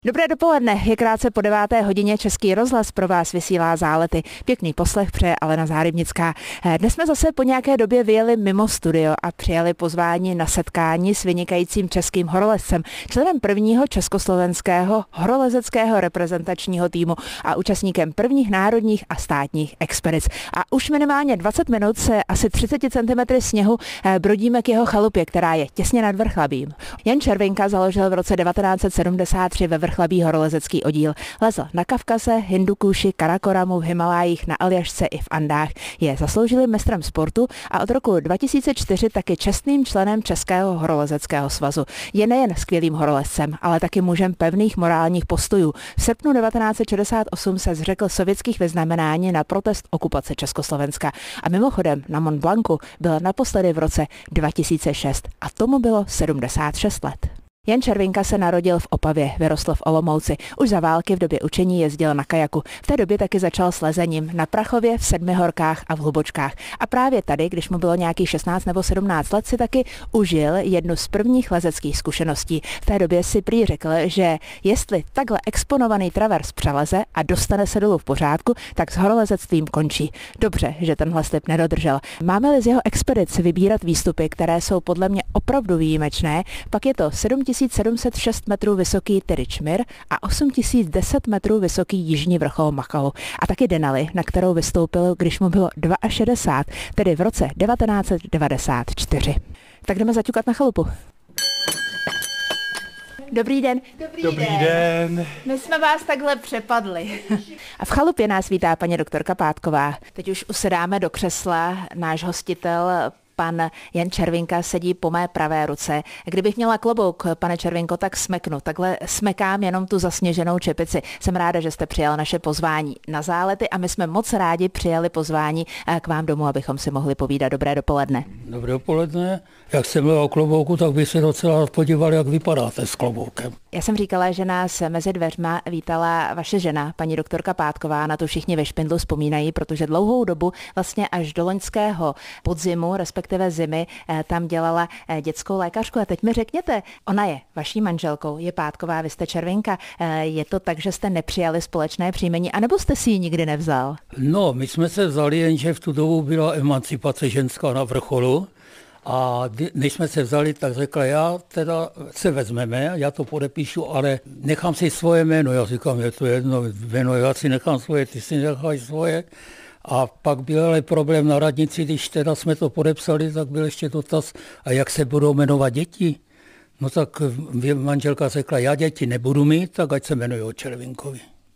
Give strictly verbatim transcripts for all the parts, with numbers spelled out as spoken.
Dobré dopoledne, je krátce po deváté hodině, Český rozhlas pro vás vysílá Zálety. Pěkný poslech přeje Alena Zárybnická. Dnes jsme zase po nějaké době vyjeli mimo studio a přijali pozvání na setkání s vynikajícím českým horolezcem, členem prvního československého horolezeckého reprezentačního týmu a účastníkem prvních národních a státních expedic. A už minimálně dvacet minut se asi třicet centimetrů sněhu brodíme k jeho chalupě, která je těsně nad Vrchlabím. Jan Červinka založil v roce devatenáct set sedmdesát tři ve Vrchlabí horolezecký oddíl. Lezl na Kavkaze, Hindukuši, Karakoramu, v Himalájích, na Aljašce i v Andách. Je zasloužilým mistrem sportu a od roku dva tisíce čtyři taky čestným členem Českého horolezeckého svazu. Je nejen skvělým horolezcem, ale taky mužem pevných morálních postojů. V srpnu devatenáct set šedesát osm se zřekl sovětských vyznamenání na protest okupace Československa. A mimochodem na Mont Blancu byl naposledy v roce dva tisíce šest a tomu bylo sedmdesát šest let. Jan Červinka se narodil v Opavě, vyrostl v Olomouci. Už za války v době učení jezdil na kajaku. V té době taky začal s lezením na Prachově, v Sedmihorkách a v Hlubočkách. A právě tady, když mu bylo nějakých šestnáct nebo sedmnáct let, si taky užil jednu z prvních lezeckých zkušeností. V té době si prý řekl, že jestli takhle exponovaný travers přeleze a dostane se dolů v pořádku, tak s horolezectvím končí. Dobře, že tenhle slib nedodržel. Máme-li z jeho expedic vybírat výstupy, které jsou podle mě opravdu výjimečné, pak je to sedm tisíc sedm set šest metrů vysoký Tyryčmyr a osm tisíc deset metrů vysoký jižní vrchol Makalu. A taky Denali, na kterou vystoupil, když mu bylo šedesát dva, tedy v roce devatenáct set devadesát čtyři. Tak jdeme zaťukat na chalupu. Dobrý den. Dobrý, Dobrý den. den. My jsme vás takhle přepadli. A v chalupě nás vítá paní doktorka Pátková. Teď už usedáme do křesla, náš hostitel pan Jan Červinka sedí po mé pravé ruce. Kdybych měla klobouk, pane Červinko, tak smeknu. Takhle smekám jenom tu zasněženou čepici. Jsem ráda, že jste přijal naše pozvání na Zálety a my jsme moc rádi přijali pozvání k vám domů, abychom si mohli povídat. Dobré dopoledne. Dobré dopoledne. Jak jsem mluvil o klobouku, tak by se docela podívali, jak vypadáte s kloboukem. Já jsem říkala, že nás mezi dveřma vítala vaše žena, paní doktorka Pátková. Na to všichni ve Špindlu vzpomínají, protože dlouhou dobu, vlastně až do loňského podzimu, respektive zimy, tam dělala dětskou lékařku. A teď mi řekněte, ona je vaší manželkou, je Pátková, vy jste Červinka. Je to tak, že jste nepřijali společné příjmení, anebo jste si ji nikdy nevzal? No, my jsme se vzali, jenže v tu dobu byla emancipace ženská na vrcholu. A než jsme se vzali, tak řekla, já teda se vezmeme, já to podepíšu, ale nechám si svoje jméno. Já říkám, je to jedno jméno, já si nechám svoje, ty si necháš svoje. A pak byl ale problém na radnici, když teda jsme to podepsali, tak byl ještě dotaz, a jak se budou jmenovat děti? No tak manželka řekla, já děti nebudu mít, tak ať se jmenují Červinkovi.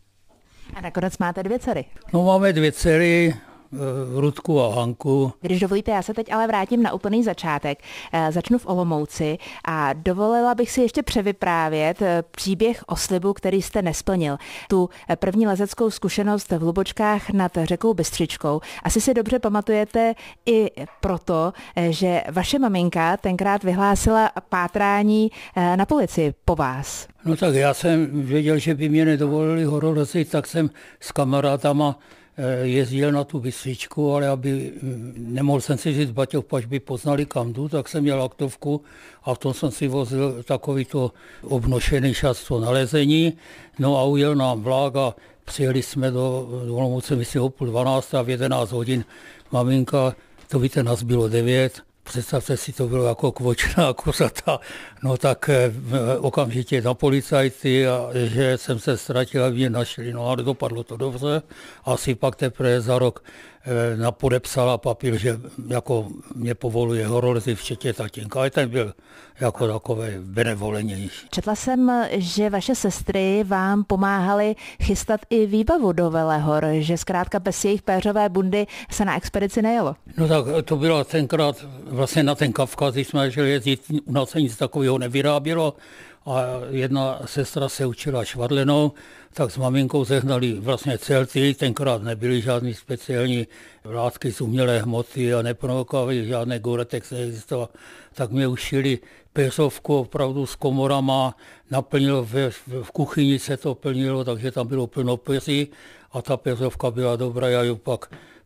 A nakonec máte dvě dcery. No máme dvě dcery, Rudku a Hanku. Když dovolíte, já se teď ale vrátím na úplný začátek. Začnu v Olomouci a dovolila bych si ještě převyprávět příběh o slibu, který jste nesplnil. Tu první lezeckou zkušenost v Hlubočkách nad řekou Bystřičkou. Asi si dobře pamatujete i proto, že vaše maminka tenkrát vyhlásila pátrání na policii po vás. No tak já jsem věděl, že by mě nedovolili horolezit, tak jsem s kamarádama jezdil na tu Bystřičku, ale aby nemohl jsem si říct baťoch, pač by poznali kam jdu, tak jsem měl aktovku a v tom jsem si vozil takovýto obnošený šatstvo na lezení. No a ujel nám vlak a přijeli jsme do, do Olomouce, myslím o půl dvanáct a v jedenáct hodin maminka, to víte, nás bylo devět, představte si, to bylo jako kvočná kozata, no tak okamžitě na policajty, a že jsem se ztratil a mě našli, no ale dopadlo to dobře. Asi pak teprve za rok napodepsala papír, že jako mě povoluje horolezit včetně tatínka, ale ten byl jako takové benevolenější. Četla jsem, že vaše sestry vám pomáhaly chystat i výbavu do Velehor, že zkrátka bez jejich péřové bundy se na expedici nejelo. No tak to bylo tenkrát vlastně na ten Kavkaz, když jsme šli jezdit, u nás se nic takového nevyrábělo a jedna sestra se učila švadlenou, tak s maminkou zehnali vlastně celty, tenkrát nebyly žádný speciální látky z umělé hmoty a neprovokovaly žádné Gore-Tex neexistoval, tak mě ušili péřovku opravdu s komorama, naplnilo v, v kuchyni se to plnilo, takže tam bylo plno peří a ta péřovka byla dobrá, já ji pak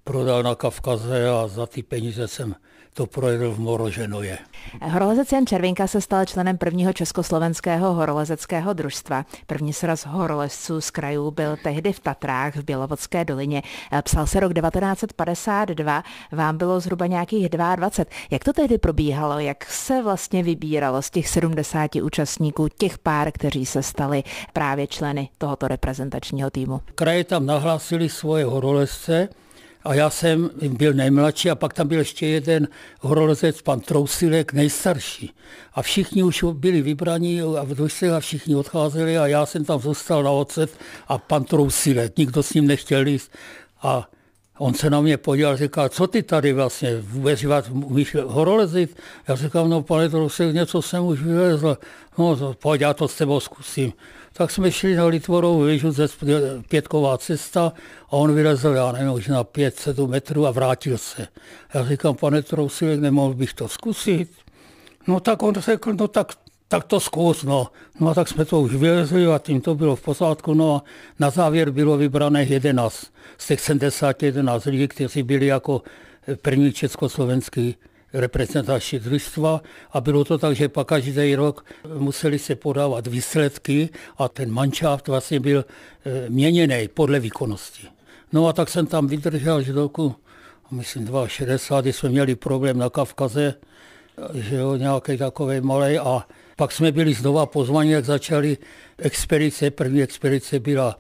prodal na Kavkaze a za ty peníze jsem to projedl v Moroženoje. Horolezec Jan Červinka se stal členem prvního československého horolezeckého družstva. První sraz horolezců z krajů byl tehdy v Tatrách v Bělovodské dolině. Psal se rok devatenáct set padesát dva, vám bylo zhruba nějakých dvacet dva. Jak to tehdy probíhalo? Jak se vlastně vybíralo z těch sedmdesáti účastníků těch pár, kteří se stali právě členy tohoto reprezentačního týmu? Kraje tam nahlásili svoje horolezce, a já jsem byl nejmladší a pak tam byl ještě jeden horolezec, pan Trousilek, nejstarší. A všichni už byli vybraní a v družstve a všichni odcházeli a já jsem tam zůstal na ocet a pan Trousilek, nikdo s ním nechtěl jít. A on se na mě podíval a říkal, co ty tady vlastně, vůbec umíš horolezit? Já říkám, no pane Trousilek, něco jsem už vylezl. No pojď, já to s tebou zkusím. Tak jsme šli na Litvorovou věžu, pětková cesta a on vylezl, já nevím, už na pět sedm metrů a vrátil se. Já říkám, pane Trousilek, nemohl bych to zkusit? No tak on řekl, no tak, tak to zkus, no. No a tak jsme to už vylezli a tím to bylo v pořádku. No a na závěr bylo vybrané jedenáct z těch sedmdesáti jedenáct lidí, kteří byli jako první československý reprezentační družstva a bylo to tak, že pak každý rok museli se podávat výsledky a ten manšaft vlastně byl měněný podle výkonnosti. No a tak jsem tam vydržel až do roku, myslím šedesát dva, kdy jsme měli problém na Kavkaze, že jo, nějaký takovej malej a pak jsme byli znova pozvaní, jak začaly expedice. První expedice byla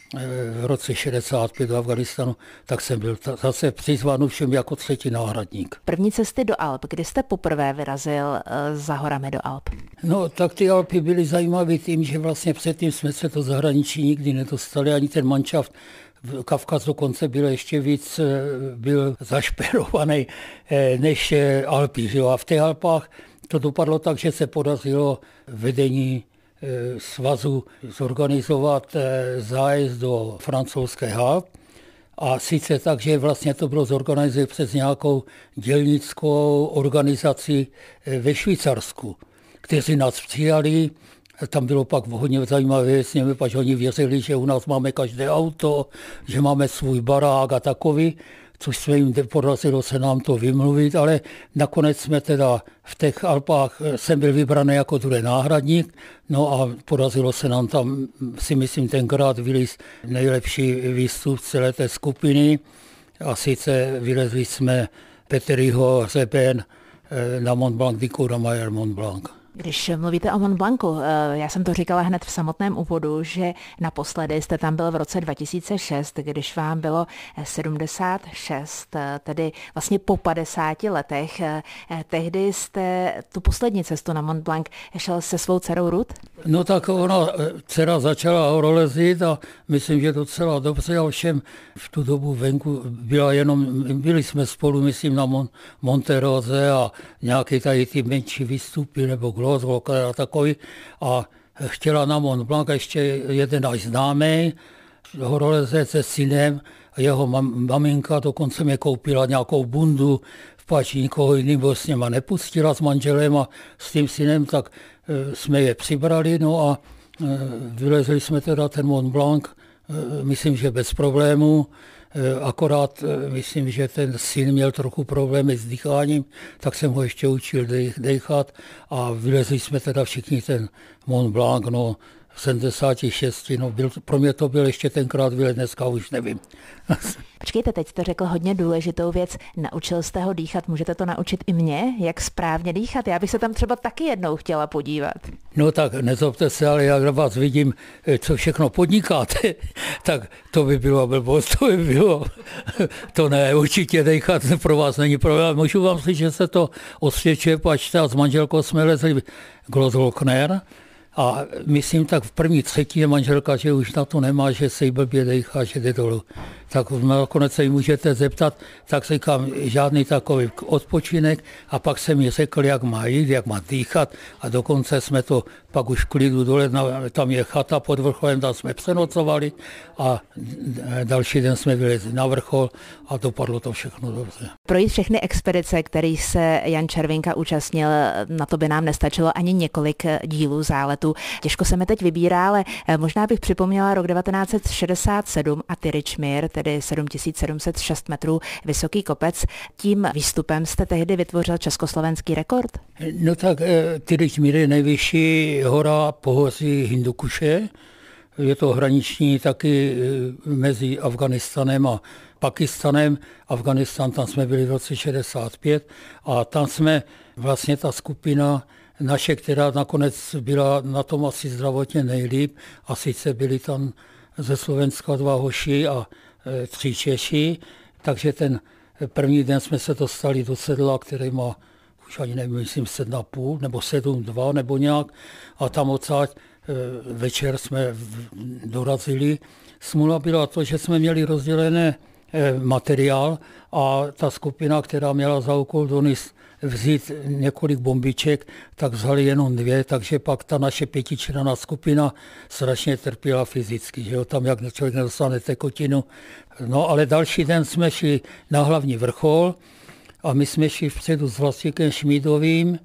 v roce šedesát pět v Afganistanu, tak jsem byl zase přizván všem jako třetí náhradník. První cesty do Alp, kdy jste poprvé vyrazil za horami do Alp? No tak ty Alpy byly zajímavé tím, že vlastně předtím jsme se do zahraničí nikdy nedostali, ani ten manšaft. Kavkaz dokonce byl ještě víc byl zašperovaný než Alpy. Že jo? A v těch Alpách to dopadlo tak, že se podařilo vedení svazu zorganizovat zájezd do francouzské Alp. A sice tak, že vlastně to bylo zorganizovat přes nějakou dělnickou organizaci ve Švýcarsku, kteří nás přijali. Tam bylo pak hodně zajímavé věc, protože oni věřili, že u nás máme každé auto, že máme svůj barák a takový, což jsme jim podařilo se nám to vymluvit, ale nakonec jsme teda v těch Alpách, jsem byl vybraný jako druhý náhradník, no a podařilo se nám tam, si myslím, tenkrát vylez nejlepší výstup celé té skupiny a sice vylezli jsme Peteriho hřeben na Mont Blanc, Dikura Mayer Mont Blanc. Když mluvíte o Mont Blancu, já jsem to říkala hned v samotném úvodu, že naposledy jste tam byl v roce dva tisíce šest, když vám bylo sedmdesát šest, tedy vlastně po padesáti letech. Tehdy jste tu poslední cestu na Mont Blanc šel se svou dcerou Ruth? No tak ona, dcera začala horolezit a myslím, že docela dobře, a všem v tu dobu venku byla jenom, byli jsme spolu, myslím, na Mon, Monteroze a nějaké tady ty menší výstupy nebo Glozvok a takový a chtěla na Mont Blanc ještě jeden až známý horolezec se synem a jeho mam, maminka dokonce mě koupila nějakou bundu, pač nikoho jiného s něma nepustila s manželem a s tím synem, tak e, jsme je přibrali, no a e, vylezli jsme teda ten Mont Blanc, e, myslím, že bez problémů, e, akorát e, myslím, že ten syn měl trochu problémy s dýcháním, tak jsem ho ještě učil dechat a vylezli jsme teda všichni ten Mont Blanc, no v sedmdesáti šesti, no byl, pro mě to byl ještě tenkrát výlet, dneska už nevím. Počkejte, teď jste řekl hodně důležitou věc. Naučil jste ho dýchat, můžete to naučit i mě, jak správně dýchat? Já bych se tam třeba taky jednou chtěla podívat. No tak nezlobte se, ale jak vás vidím, co všechno podnikáte, tak to by bylo blbost, to by bylo, to ne, určitě dýchat pro vás není problém. Můžu vám říct, že se to osvědčuje, pač s manželkou jsme lezli Glozvokner, a myslím, tak v první třetině manželka, že už na to nemá, že se jí blbě dejchá, že jde dolů. Tak nakonec se jí můžete zeptat, tak říkám, žádný takový odpočinek a pak jsem mi řekl, jak má jít, jak má dýchat a dokonce jsme to pak už v klidu dole, tam je chata pod vrcholem, tam jsme přenocovali a další den jsme vylezli na vrchol a dopadlo to všechno dobře. Projít všechny expedice, kterých se Jan Červinka účastnil, na to by nám nestačilo ani několik dílů záletu. letů. Těžko se mi teď vybírá, ale možná bych připomněla rok devatenáct set šedesát sedm a Tyryčmyr, tedy sedm tisíc sedm set šest metrů vysoký kopec. Tím výstupem jste tehdy vytvořil československý rekord? No tak Tyryčmyr je nejvyšší hora pohoří Hindukuše. Je to hraniční taky mezi Afganistanem a Pakistanem. Afganistan, tam jsme byli v roce šedesát pět a tam jsme vlastně ta skupina naše, která nakonec byla na tom asi zdravotně nejlíp, a sice byli tam ze Slovenska dva hoši a e, tři Češi, takže ten první den jsme se dostali do sedla, který má už ani nevím, myslím sedm a půl nebo sedm dva nebo nějak, a tam odsáď e, večer jsme dorazili. Smůla byla to, že jsme měli rozdělené e, materiál a ta skupina, která měla za úkol donést vzít několik bombiček, tak vzali jenom dvě, takže pak ta naše pětičlenná skupina strašně trpěla fyzicky, že jo, tam jak člověk nedostane tekutinu. No ale další den jsme šli na hlavní vrchol a my jsme šli vpředu s Vlastíkem Šmídovým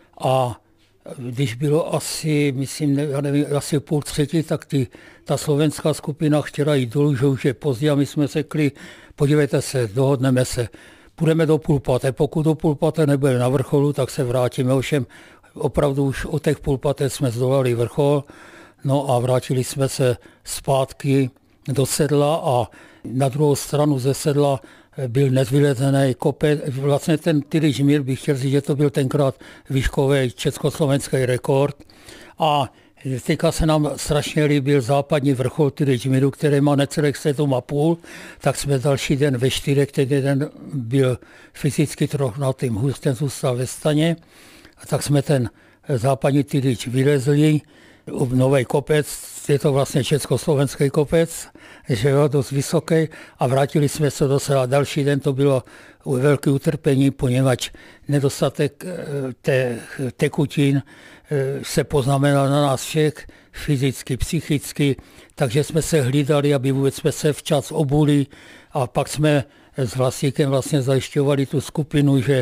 a když bylo asi, myslím, já nevím, asi půl třetí, tak ty, ta slovenská skupina chtěla jít dolů, že už je pozdě, a my jsme řekli, podívejte se, dohodneme se, půjdeme do půl páté, pokud do půl páté nebude na vrcholu, tak se vrátíme. Ovšem opravdu už od těch půl páté jsme zdolali vrchol, no a vrátili jsme se zpátky do sedla a na druhou stranu ze sedla byl nezvylezený kopec. Vlastně ten Tyryčmyr, bych chtěl říct, že to byl tenkrát výškový československý rekord. A teďka se nám strašně líbil západní vrchol Tyryčmyru, který má necelých sedm a půl, tak jsme další den ve čtyřech, ten den byl fyzicky trochu na tím hůř, ten zůstal ve staně, a tak jsme ten západní Tyryč vylezli, nový kopec, je to vlastně československý kopec, že jo, dost vysoký, a vrátili jsme se do sela. Další den to bylo velké utrpení, poněvadž nedostatek te, tekutin se poznamenal na nás všech, fyzicky, psychicky, takže jsme se hlídali, aby vůbec jsme se včas obuli, a pak jsme s Vlastíkem vlastně zajišťovali tu skupinu, že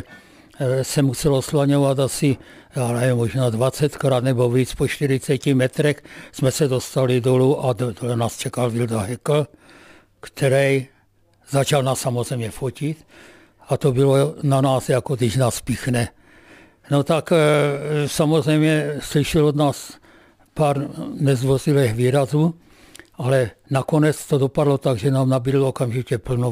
se muselo slaňovat asi, já nevím, možná dvacetkrát nebo víc, po čtyřiceti metrech jsme se dostali dolů a do, do nás čekal Vilda Hekl, který začal nás samozřejmě fotit, a to bylo na nás, jako když nás píchne. No tak samozřejmě slyšel od nás pár nezdvořilých výrazů, ale nakonec to dopadlo tak, že nám nabídl okamžitě plno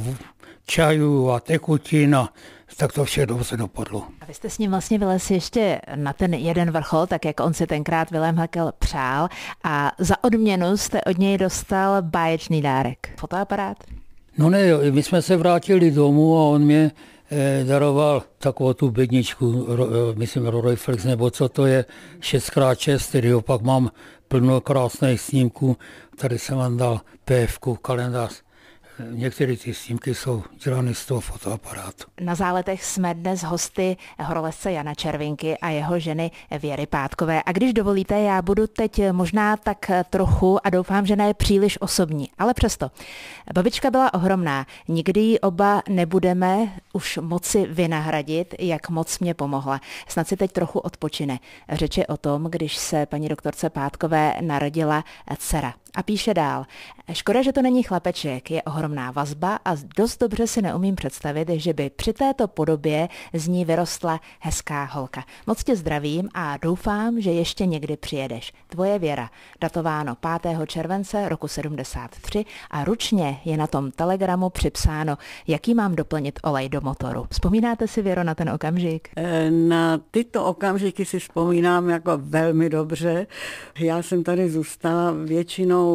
čajů a tekutin, a tak to vše dobře dopadlo. A vy jste s ním vlastně vylezli ještě na ten jeden vrchol, tak jak on si tenkrát Vilém Hekl přál, a za odměnu jste od něj dostal báječný dárek. Fotoaparát? No ne, my jsme se vrátili domů a on mě eh, daroval takovou tu bedničku, ro, myslím Rolleiflex, nebo co to je, šest krát šest, který opak mám plno krásných snímků. Tady jsem vám dal P F ku, kalendář. Některé ty snímky jsou dělané z toho fotoaparátu. Na záletech jsme dnes hosty horolezce Jana Červinky a jeho ženy Věry Pátkové. A když dovolíte, já budu teď možná tak trochu, a doufám, že ne příliš osobní, ale přesto. Babička byla ohromná. Nikdy ji oba nebudeme už moci vynahradit, jak moc mě pomohla. Snad si teď trochu odpočine. Řeč je o tom, když se paní doktorce Pátkové narodila dcera. A píše dál. Škoda, že to není chlapeček, je ohromná vazba a dost dobře si neumím představit, že by při této podobě z ní vyrostla hezká holka. Moc tě zdravím a doufám, že ještě někdy přijedeš. Tvoje Věra, datováno pátého července roku sedmdesát tři, a ručně je na tom telegramu připsáno, jaký mám doplnit olej do motoru. Vzpomínáte si, Věro, na ten okamžik? Na tyto okamžiky si vzpomínám jako velmi dobře. Já jsem tady zůstala většinou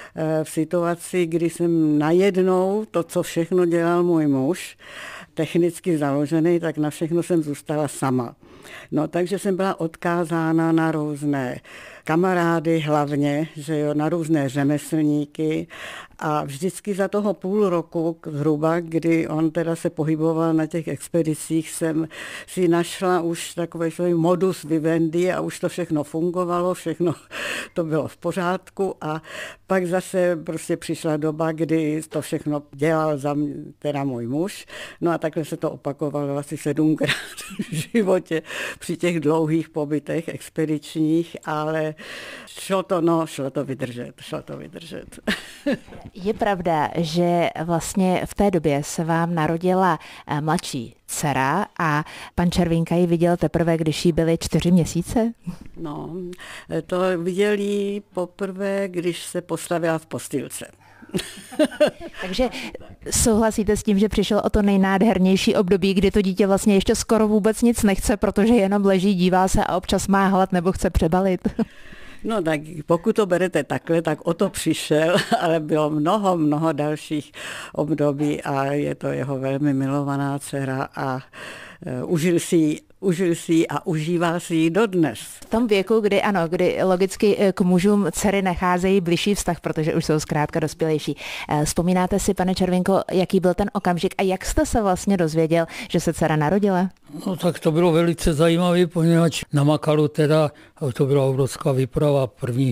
v situaci, kdy jsem najednou to, co všechno dělal můj muž, technicky založený, tak na všechno jsem zůstala sama. No, takže jsem byla odkázána na různé kamarády hlavně, že jo, na různé řemeslníky, a vždycky za toho půl roku zhruba, kdy on teda se pohyboval na těch expedicích, jsem si našla už takový svůj modus vivendi a už to všechno fungovalo, všechno to bylo v pořádku, a pak zase prostě přišla doba, kdy to všechno dělal za mě, teda můj muž, no a takhle se to opakovalo asi sedmkrát v životě při těch dlouhých pobytech expedičních, ale šlo to, no, šlo to vydržet, šlo to vydržet. Je pravda, že vlastně v té době se vám narodila mladší dcera a pan Červinka ji viděl teprve, když jí byly čtyři měsíce? No, to viděl jí poprvé, když se postavila v postýlce. Takže souhlasíte s tím, že přišel o to nejnádhernější období, kdy to dítě vlastně ještě skoro vůbec nic nechce, protože jenom leží, dívá se a občas má hlad nebo chce přebalit? No tak pokud to berete takhle, tak o to přišel, ale bylo mnoho, mnoho dalších období a je to jeho velmi milovaná dcera a uh, užil si ji Užil si ji a užívá si ji dodnes. V tom věku, kdy ano, kdy logicky k mužům dcery nacházejí bližší vztah, protože už jsou zkrátka dospělejší. Vzpomínáte si, pane Červinko, jaký byl ten okamžik a jak jste se vlastně dozvěděl, že se dcera narodila? No tak to bylo velice zajímavé, poněvadž na Makalu teda, to byla obrovská výprava, první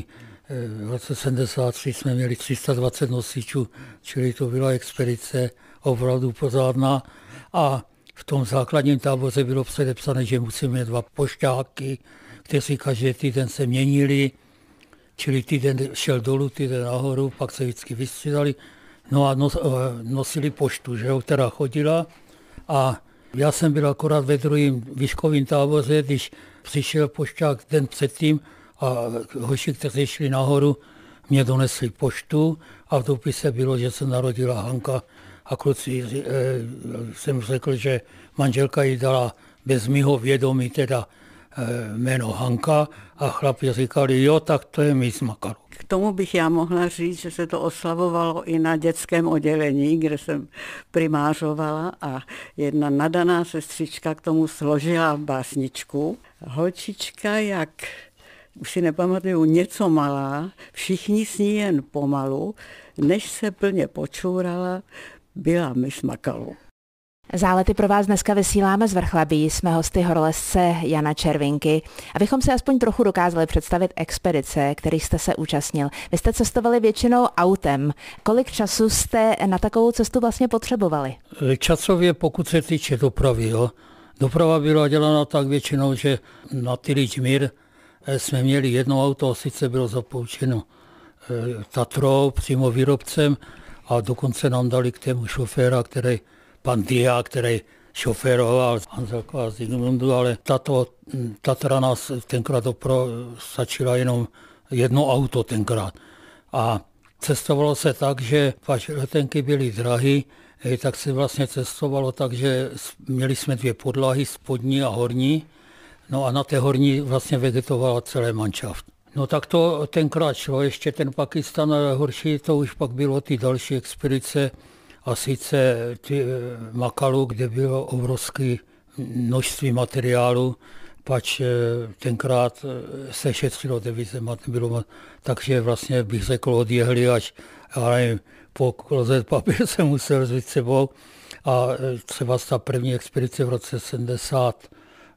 v roce sedmdesát tři jsme měli tři sta dvacet nosičů, čili to byla expedice opravdu pořádná a v tom základním táboře bylo předepsané, že musíme mít dva pošťáky, kteří každý týden se měnili, čili týden šel dolů, týden nahoru, pak se vždycky vystřídali, no a nos, nosili poštu, že jo, která chodila. A já jsem byl akorát ve druhém výškovém táboře, když přišel pošťák den předtím a hoši, kteří šli nahoru, mě donesli poštu a v dopise bylo, že se narodila Hanka. A kluci e, jsem řekl, že manželka jí dala bez mýho vědomí teda e, jméno Hanka a chlapi říkali, jo, tak to je mý z Makalu. K tomu bych já mohla říct, že se to oslavovalo i na dětském oddělení, kde jsem primářovala a jedna nadaná sestřička k tomu složila básničku. Holčička, jak už si nepamatuju, něco malá, všichni s ní jen pomalu, než se plně počůrala, byla Miss Makalu. Zálety pro vás dneska vysíláme z Vrchlabí, jsme hosty horolezce Jana Červinky. Abychom si aspoň trochu dokázali představit expedice, kterých jste se účastnil. Vy jste cestovali většinou autem. Kolik času jste na takovou cestu vlastně potřebovali? Časově, pokud se týče dopravy, jo. Doprava byla dělána tak většinou, že na Tyličmír jsme měli jedno auto, sice bylo zapoučeno Tatrou, přímo výrobcem, a dokonce nám dali k tému šoféra, který, pan Dia, který šoféroval z Hanzelka a Zigmundu, ale tato Tatra nás tenkrát dopro stačila jenom jedno auto tenkrát. A cestovalo se tak, že pač letenky byly drahé, tak se vlastně cestovalo tak, že měli jsme dvě podlahy, spodní a horní, no a na té horní vlastně vegetovala celé manšaft. No tak to tenkrát šlo, ještě ten Pakistan, ale horší to už pak bylo ty další expedice a sice ty Makalu, kde bylo obrovské množství materiálu, pač tenkrát se šetřilo devize, bylo, takže vlastně bych řekl odjehli až, ale po klozet papír jsem musel vzít sebou a třeba ta první expedice v roce sedmdesát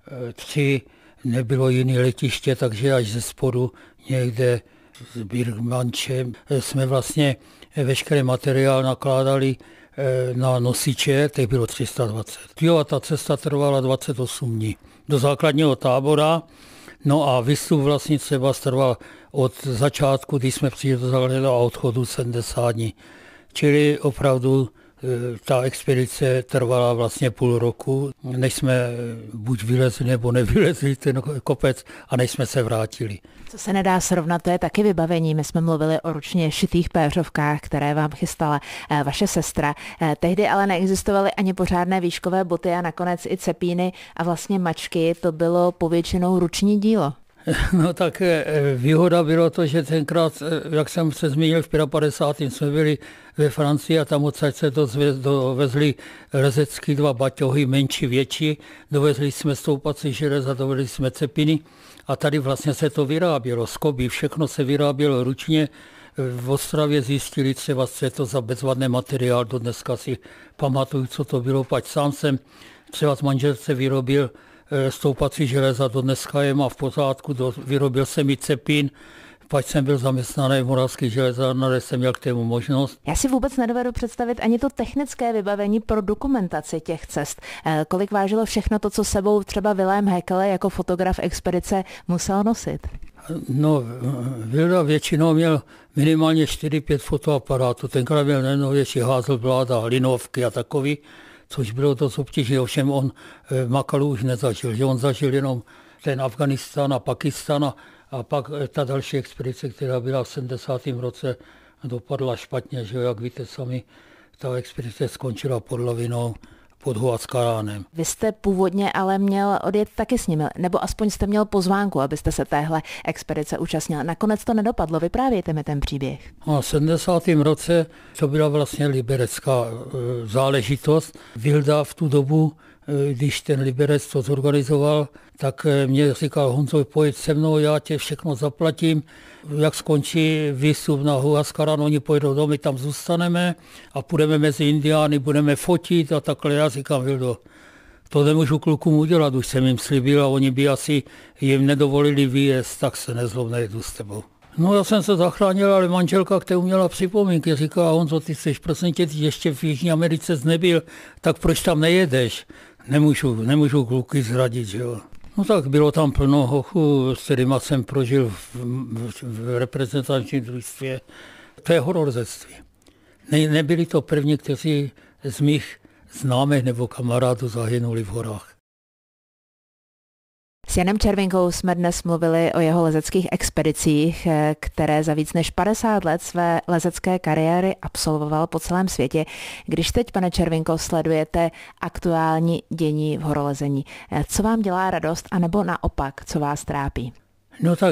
tři nebylo jiné letiště, takže až ze spodu někde s Birmančem jsme vlastně veškerý materiál nakládali na nosiče, těch bylo tři sta dvacet. Jo, a ta cesta trvala dvacet osm dní do základního tábora, no a výstup vlastně třeba trval od začátku, když jsme přijeli do odchodu sedmdesát dní. Čili opravdu ta expedice trvala vlastně půl roku, než jsme buď vylezli nebo nevylezli ten kopec a než jsme se vrátili. Co se nedá srovnat, to je taky vybavení. My jsme mluvili o ručně šitých péřovkách, které vám chystala vaše sestra. Tehdy ale neexistovaly ani pořádné výškové boty a nakonec i cepíny a vlastně mačky, to bylo povětšinou ruční dílo. No tak výhoda bylo to, že tenkrát, jak jsem se zmínil, v padesátém pátém jsme byli ve Francii a tam odsaď se dovezli lezecký dva baťohy, menší, větší, dovezli jsme stoupací železa, dovezli jsme cepiny a tady vlastně se to vyrábělo, skoby, všechno se vyrábělo ručně. V Ostravě zjistili třeba, co je to za bezvadný materiál, do dneska si pamatuju, co to bylo, pač sám jsem třeba z manželce vyrobil stoupací železa, do dneska je má v pořádku, do, vyrobil jsem i cepín, pač jsem byl zaměstnaný v Moravské železárně, jsem měl k tému možnost. Já si vůbec nedovedu představit ani to technické vybavení pro dokumentaci těch cest. Kolik vážilo všechno to, co sebou třeba Vilém Hekele jako fotograf expedice musel nosit? No, Vilda většinou měl minimálně čtyři pět fotoaparátů. Tenkrát měl nejnovější Hasselblad a Linovky a takový, což bylo dost obtížné. Ovšem on Makalu už nezažil, že on zažil jenom ten Afganistán a Pakistán a, a pak ta další expedice, která byla v sedmdesátém roce, dopadla špatně, že jak víte sami, ta expedice skončila pod lavinou pod Huascaránem. Vy jste původně ale měl odjet taky s nimi, nebo aspoň jste měl pozvánku, abyste se téhle expedice účastnil. Nakonec to nedopadlo, vyprávějte mi ten příběh. A v sedmdesátém roce to byla vlastně liberecká záležitost. Vilda v tu dobu, když ten Liberec to zorganizoval, tak mě říkal: Honzo, pojď se mnou, já tě všechno zaplatím. Jak skončí výstup na Huascarán, oni pojedou domů, my tam zůstaneme a půjdeme mezi Indiány, budeme fotit a takhle. Já říkám: Vildo, to nemůžu klukům udělat, už jsem jim slíbil a oni by asi jim nedovolili výjezd, tak se nezlob, nejedu s tebou. No já jsem se zachránil, ale manželka, která měla připomínky, říkala: Honzo, ty jsi prosím tě, ty ještě v Jižní Americe nebyl, tak proč tam nejedeš? Nemůžu, nemůžu kluky zradit, že jo. No tak bylo tam plno hochů, s kterýma jsem prožil v, v, v reprezentačním družstvě. To je hororzectví. Ne, nebyli to první, kteří z mých známých nebo kamarádů zahynuli v horách. S Janem Červinkou jsme dnes mluvili o jeho lezeckých expedicích, které za víc než padesát let své lezecké kariéry absolvoval po celém světě. Když teď, pane Červinko, sledujete aktuální dění v horolezení, co vám dělá radost, anebo naopak, co vás trápí? No tak,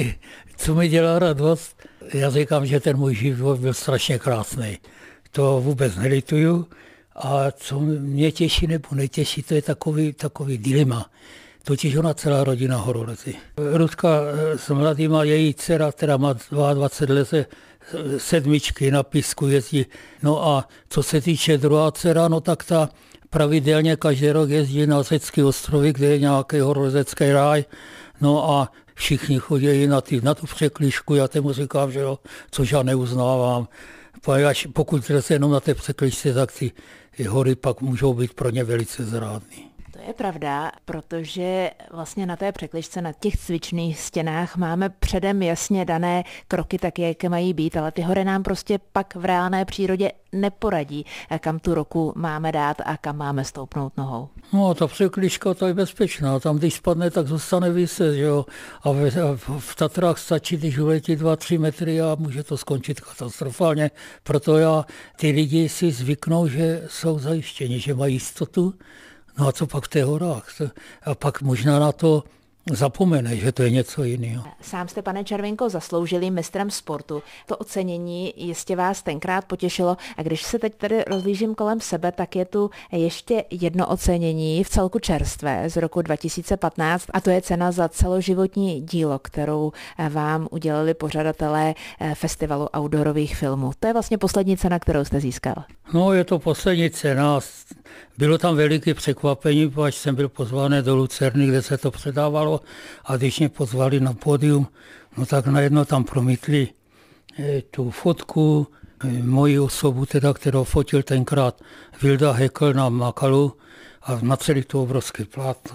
co mi dělá radost? Já říkám, že ten můj život byl strašně krásný. To vůbec nelituju. A co mě těší nebo netěší, to je takový, takový dilema. Totiž ona celá rodina horolezí. Rudka s mladýma, její dcera, která má dvacet dva let, sedmičky na písku jezdí. No a co se týče druhá dcera, no tak ta pravidelně každý rok jezdí na Řecké ostrovy, kde je nějaký horolezecký ráj. No a všichni chodí na, ty, na tu překlížku, já tomu říkám, že jo, což já neuznávám. Pokud se jenom na té překlížce, tak ty hory pak můžou být pro ně velice zrádný. To je pravda, protože vlastně na té překližce, na těch cvičných stěnách máme předem jasně dané kroky tak, jak mají být, ale ty hory nám prostě pak v reálné přírodě neporadí, kam tu roku máme dát a kam máme stoupnout nohou. No, ta překližka, to je bezpečná. Tam, když spadne, tak zůstane vyset, že jo. A v, v Tatrách stačí, když uletí dva tři metry a může to skončit katastrofálně. Proto já ty lidi si zvyknou, že jsou zajištěni, že mají jistotu. No a co pak v těch horách? A pak možná na to zapomene, že to je něco jiného. Sám jste, pane Červinko, zasloužilým mistrem sportu. To ocenění jistě vás tenkrát potěšilo. A když se teď tady rozlížím kolem sebe, tak je tu ještě jedno ocenění v celku čerstvé z roku dva tisíce patnáct a to je cena za celoživotní dílo, kterou vám udělali pořadatelé festivalu outdoorových filmů. To je vlastně poslední cena, kterou jste získal. No, je to poslední cena. Bylo tam veliké překvapení, protože jsem byl pozván do Lucerny, kde se to předávalo, a když mě pozvali na pódium, no tak najednou tam promítli eh, tu fotku, eh, moji osobu, teda, kterou fotil tenkrát Vilda Hekl na Makalu, a na celý to obrovský plát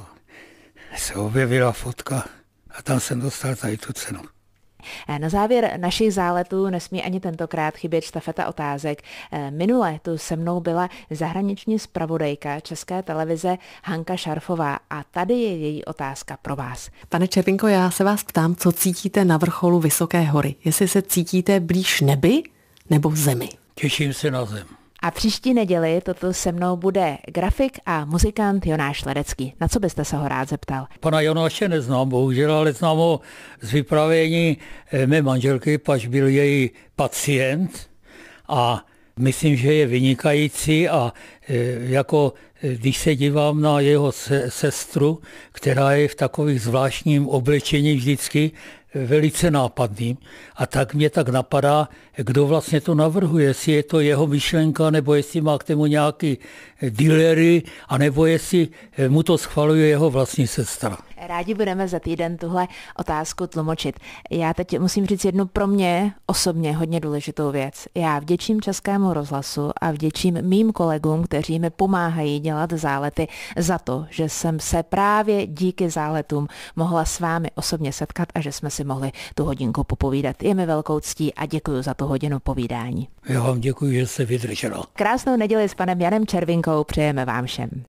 se objevila fotka a tam jsem dostal tady tu cenu. Na závěr našich záletů nesmí ani tentokrát chybět štafeta otázek. Minule tu se mnou byla zahraniční zpravodajka České televize Hanka Šarfová a tady je její otázka pro vás. Pane Červinko, já se vás ptám, co cítíte na vrcholu Vysoké hory. Jestli se cítíte blíž nebi nebo zemi? Těším se na zem. A příští neděli toto se mnou bude grafik a muzikant Jonáš Ledecký. Na co byste se ho rád zeptal? Pana Jonáše neznám, bohužel, ale znám ho z vyprávění mé manželky, pač byl její pacient a myslím, že je vynikající a jako když se dívám na jeho sestru, která je v takových zvláštním oblečení vždycky, velice nápadným. A tak mě tak napadá, kdo vlastně to navrhuje, jestli je to jeho myšlenka, nebo jestli má k tomu nějaký dealery, anebo jestli mu to schvaluje jeho vlastní sestra. Rádi budeme za týden tuhle otázku tlumočit. Já teď musím říct jednu pro mě osobně hodně důležitou věc. Já vděčím Českému rozhlasu a vděčím mým kolegům, kteří mi pomáhají dělat zálety, za to, že jsem se právě díky záletům mohla s vámi osobně setkat a že jsme si mohli tu hodinku popovídat. Je mi velkou ctí a děkuji za tu hodinu povídání. Já vám děkuji, že jste vydržela. Krásnou neděli s panem Janem Červinkou přejeme vám všem.